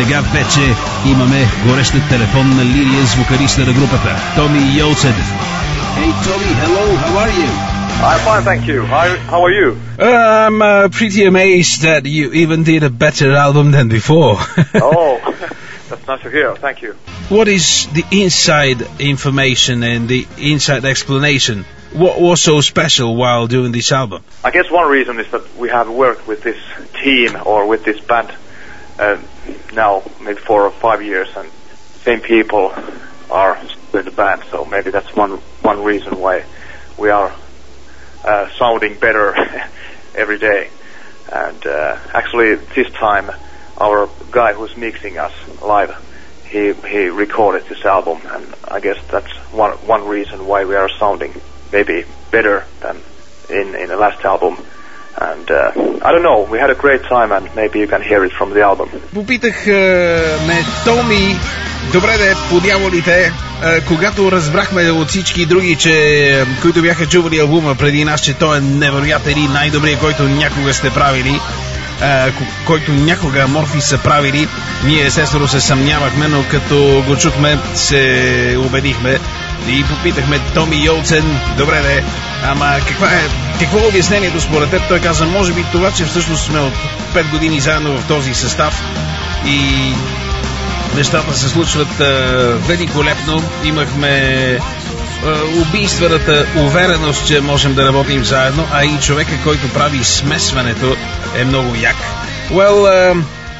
сега вече имаме гореща телефонна линия с вокалиста на групата, Томи Йолсен. Hey Tommy, hello, how are you? I'm fine, thank you. How are you? I'm pretty amazed that you even did a better album than before. Oh, that's nice to hear, thank you. What is the inside information and the inside explanation? What was so special while doing this album? I guess one reason is that we have worked with this team or with this band now maybe 4 or 5 years, and same people are with the band, so maybe that's one reason why we are sounding better every day. And actually this time our guy who's mixing us live, he recorded this album, and I guess that's one reason why we are sounding maybe better than in the last album. And I don't know, we had a great time, and maybe you can hear it from the album. Попитах ме Томи, добре де, по дяволите, когато разбрахме от всички други, че които бяха чували албума преди нас, че той е невероятен и най-добрият, който някога сте правили, който някога Аморфис са правили, ние естествено се съмнявахме, но като го чухме се убедихме и попитахме Томи Йолсен, добре де, ама какво е обяснението според теб? Той каза, може би това, че всъщност сме от 5 години заедно в този състав и нещата се случват великолепно. Имахме убийствената увереност, че можем да работим заедно, а и човека, който прави смесването, е много як. Well,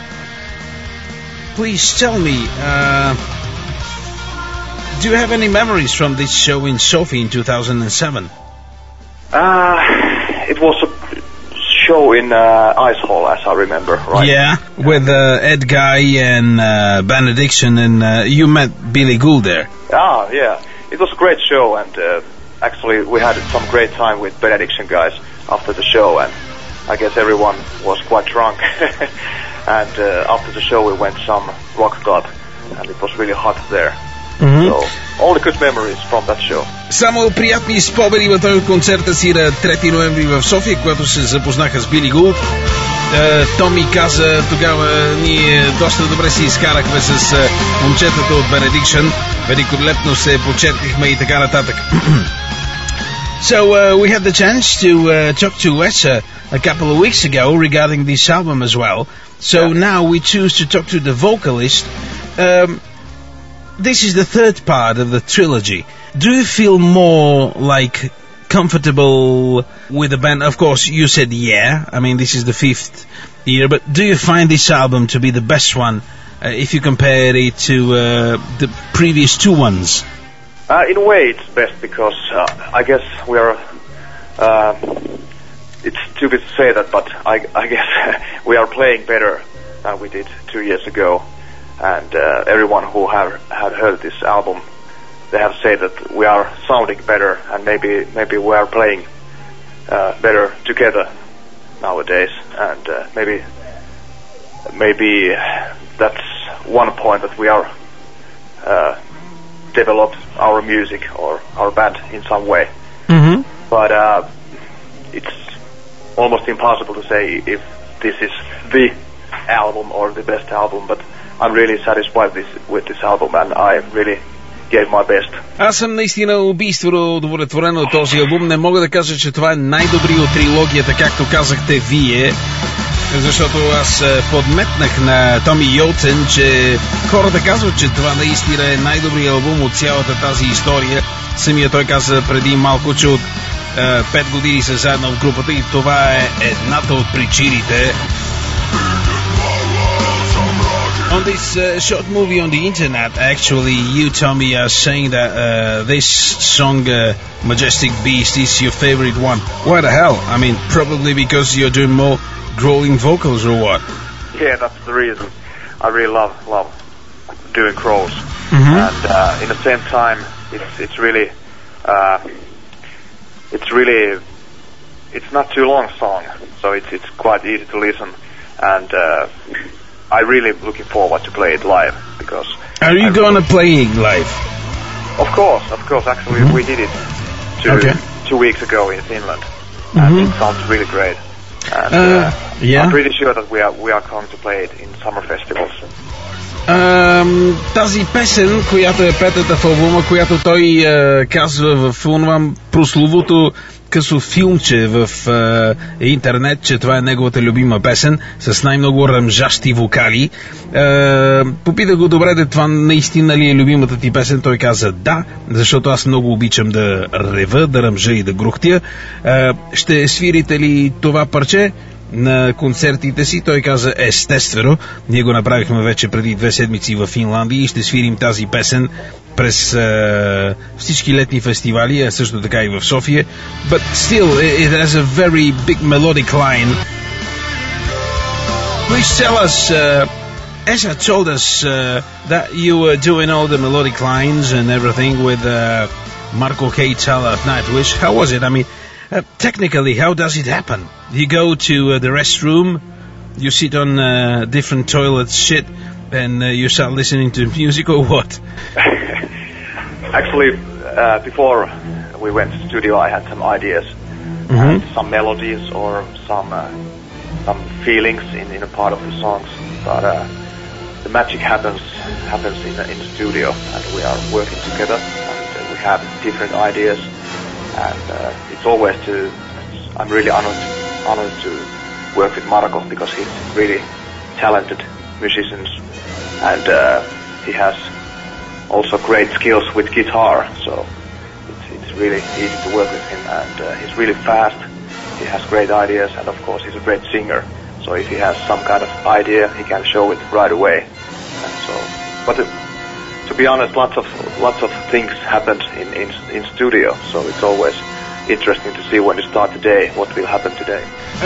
please tell me, do you have any memories from this show in Sofia in 2007? It was a show in Ice Hall, as I remember, right? Yeah, with Ed Guy and Benediction, and you met Billy Gould there. Ah, yeah. It was a great show, and actually we had some great time with Benediction guys after the show, and I guess everyone was quite drunk. And after the show we went some rock club, and it was really hot there. Mm-hmm. So, all the good memories from that show. Само приятни спомени има той от концерта си на 3 ноември в София, когато се запознаха с Били Гулд. Томи каза, тогава ние доста добре си изкарахме с момчетата от Benediction. Великолепно се почерпихме и така нататък. So we had the chance to talk to Wes a couple of weeks ago regarding this album as well. So now we choose to talk to the vocalist. This is the third part of the trilogy. Do you feel more like comfortable with the band? Of course, you said yeah. I mean, this is the 5th year, but do you find this album to be the best one if you compare it to the previous 2 ones? In a way, it's best because I guess we are. It's stupid to say that, but I guess we are playing better than we did 2 years ago. And everyone who had heard this album, they have said that we are sounding better, and maybe we are playing better together nowadays. And maybe that's one point that we are developed our music or our band in some way. Mm-hmm. But it's almost impossible to say if this is the album or the best album, but I'm really satisfied with this album, and I really gave my best. Аз съм наистина убийствено удовлетворен от този албум. Не мога да кажа, че това е най-добри от трилогията, както казахте вие, защото аз подметнах на Томи Йолсен, че хората казват, че това наистина е най-добрият албум от цялата тази история. Самия той каза преди малко, че от 5 години са заедно в групата и това е едната от причините. On this short movie on the internet, actually, you, Tommy, are saying that this song, Majestic Beast, is your favorite one. Why the hell? I mean, probably because you're doing more growling vocals or what? Yeah, that's the reason. I really love doing growls. Mm-hmm. And in the same time, it's not too long song, so it's quite easy to listen. And I'm really looking forward to play it live, because... Are you going to play it live? Of course. Actually, we did it 2 weeks ago in Finland, and it sounds really great. And Yeah. I'm pretty sure that we are going to play it in summer festivals. Тази песен, която е петата в албума, която той казва в онова прословото късо филмче в интернет, че това е неговата любима песен с най-много ръмжащи вокали. Попитах го, добре, това наистина ли е любимата ти песен? Той каза да, защото аз много обичам да рева, да ръмжа и да грухтя. Ще свирите ли това парче на концертите си? Той каза естествено. Ние го направихме вече преди 2 седмици в Финландия и ще свирим тази песен през всички летни фестивали, а също така и в София. But still, it has a very big melodic line. Please tell us, Esha told us that you were doing all the melodic lines and everything with Marco K. Tala of Nightwish. How was it? I mean, technically, how does it happen? You go to the restroom, you sit on different toilets, shit, and you start listening to music, or what? Actually, before we went to the studio, I had some ideas, and some melodies or some feelings in a part of the songs. But the magic happens in the studio, and we are working together, and we have different ideas. And it's always I'm really honored to work with Marco, because he's really talented musician, and he has also great skills with guitar, so it's really easy to work with him, and he's really fast, he has great ideas, and of course he's a great singer, so if he has some kind of idea, he can show it right away. And so, but to be honest, lots of things happened in studio, so it's always interesting to see when you start the day, what will happen today.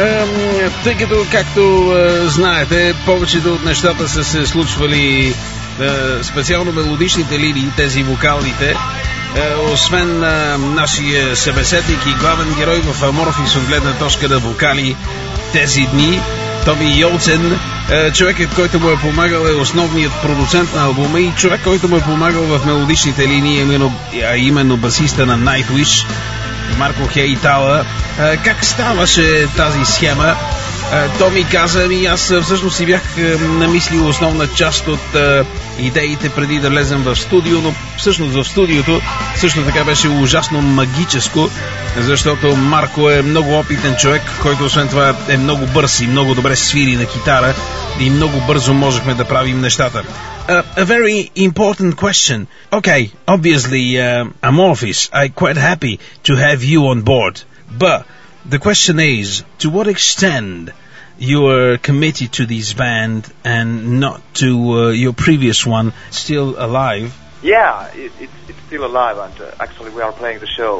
Тъй като, както знаете, повечето от нещата са се случвали специално мелодичните линии, тези вокалните, освен нашия събеседник и главен герой в Amorphis от гледна точка на вокали тези дни, Томи Йолцен, човекът, който му е помагал, е основният продуцент на албума и човек, който му е помагал в мелодичните линии, а именно басиста на Nightwish, Марко Хей Тала. Как ставаше тази схема? То ми каза, аз всъщност си бях намислил основна част от идеите преди да влезем в студио, но всъщност в студиото също така беше ужасно магическо, защото Марко е много опитен човек, който освен това е много бърз и много добре свири на китара и много бързо можехме да правим нещата. A very important question. Okay, obviously, Amorphis, I'm quite happy to have you on board, but the question is, to what extent you are committed to this band and not to your previous one, still alive? Yeah, it's still alive, and actually we are playing the show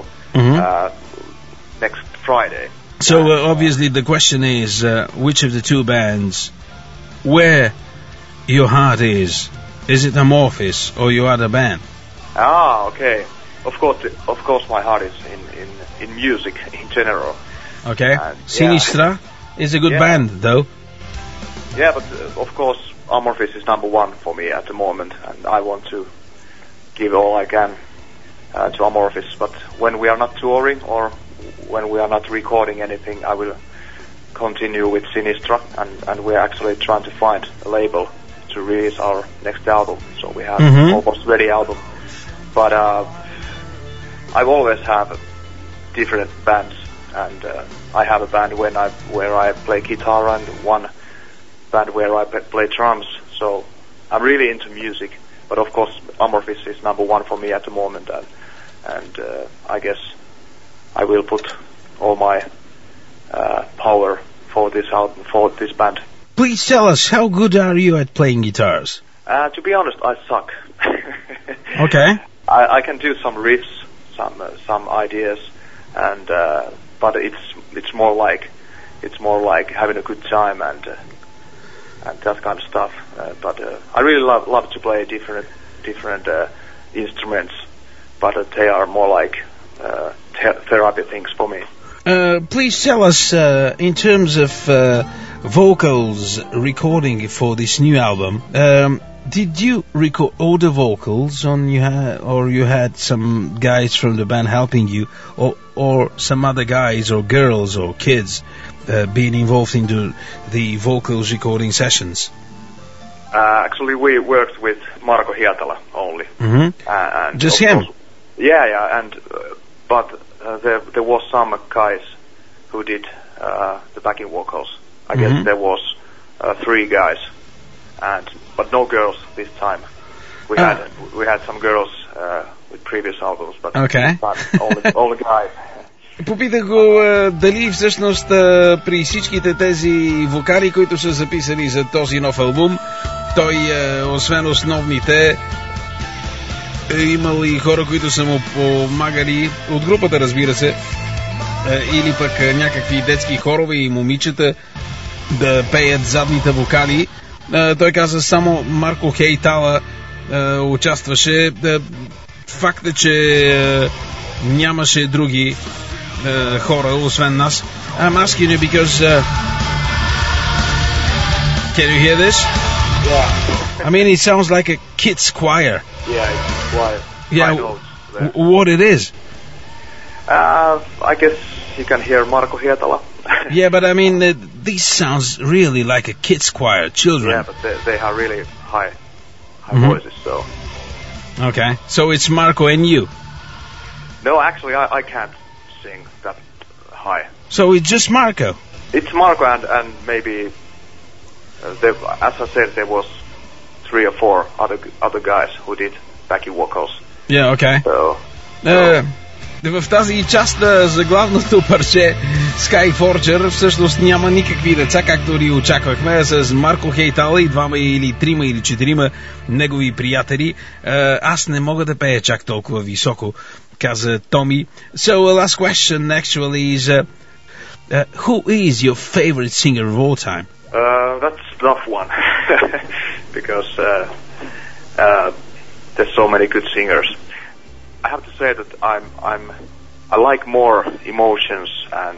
next Friday. So obviously the question is, which of the two bands, where your heart is? Is it Amorphis or your other band? Ah, okay. Of course, my heart is in music in general. Okay. Sinistra is a good band, though. Yeah, but of course, Amorphis is number one for me at the moment, and I want to give all I can to Amorphis. But when we are not touring or when we are not recording anything, I will continue with Sinistra, and we're actually trying to find a label to release our next album. So we have almost ready album. But I've always have different bands, and I have a band where I play guitar and one band where I play drums. So I'm really into music. But of course, Amorphis is number one for me at the moment, and I guess I will put all my power for this album, for this band. Please tell us, how good are you at playing guitars? To be honest, I suck. Okay. I can do some riffs, some ideas, and but it's more like having a good time and that kind of stuff. But I really love to play different instruments, but they are more like therapy things for me. Please tell us, in terms of vocals recording for this new album, did you record all the vocals or you had some guys from the band helping you, or some other guys or girls or kids being involved into the vocals recording sessions? Actually, we worked with Marko Hietala only. Mm-hmm. Just him? Course, yeah, and but there was some guys who did the backing vocals. I guess there was 3 guys, but no girls this time. We had some girls with previous albums, but only guys. Попитах го дали всъщност при всичките тези вокали, които са записани за този нов албум, той, освен основните, е имал и хора, които са му помагали от групата, разбира се, или пък някакви детски хорове и момичета да пеят задните вокали. Той каза, само Марко Хейтала участваше. Факт е, че нямаше други хора, освен нас. I'm asking you because can you hear this? Yeah. I mean, it sounds like a kid's choir. Yeah, it's choir. Yeah, what it is? I guess you can hear Marko Hietala. Yeah, but I mean, this sounds really like a kid's choir, children. Yeah, but they have really high voices, so. Okay, so it's Marko and you? No, actually, I can't sing that high. So it's just Marko? It's Marko and maybe, as I said, there was 3 or 4 other guys who did backing vocals. Yeah, okay. So. В тази част на заглавното парче Skyforger всъщност няма никакви деца, както ни очаквахме, с Марко Хейтала и 2 или 3 или 4 негови приятели. Аз не мога да пея чак толкова високо, каза Томи. So, last question actually is, who is your favorite singer of all time? That's a tough one, because there's so many good singers. I have to say that I like more emotions and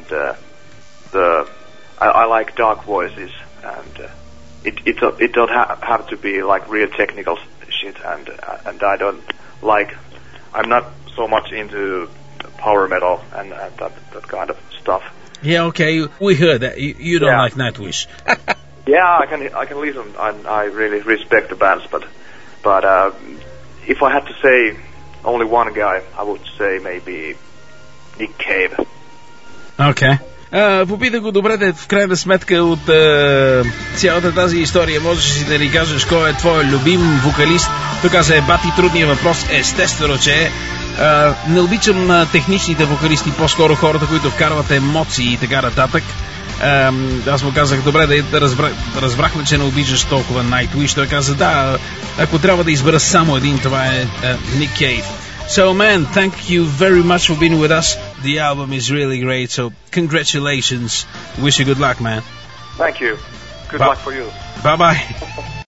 I like dark voices, and it don't have to be like real technical shit, and I don't like, I'm not so much into power metal and that kind of stuff. Yeah, okay, we heard that you don't like Nightwish. Yeah, I can listen, and I really respect the bands, but if I had to say only one guy, I would say maybe Nick Cave. Okay. Попитах го, добре, в крайна сметка от цялата тази история можеш ли да ни кажеш кой е твой любим вокалист? Той каза, бати, трудният въпрос, естествено, че е. Не обичам техничните вокалисти, по-скоро хората, които вкарват емоции и така нататък. Аз му казах, добре, да разбрахме, че не обичаш толкова Nightwish. Той каза, да, ако трябва да избера само един, това е Nick Cave. So, man, thank you very much for being with us. The album is really great, so congratulations. Wish you good luck, man. Thank you. Good luck for you. Bye-bye.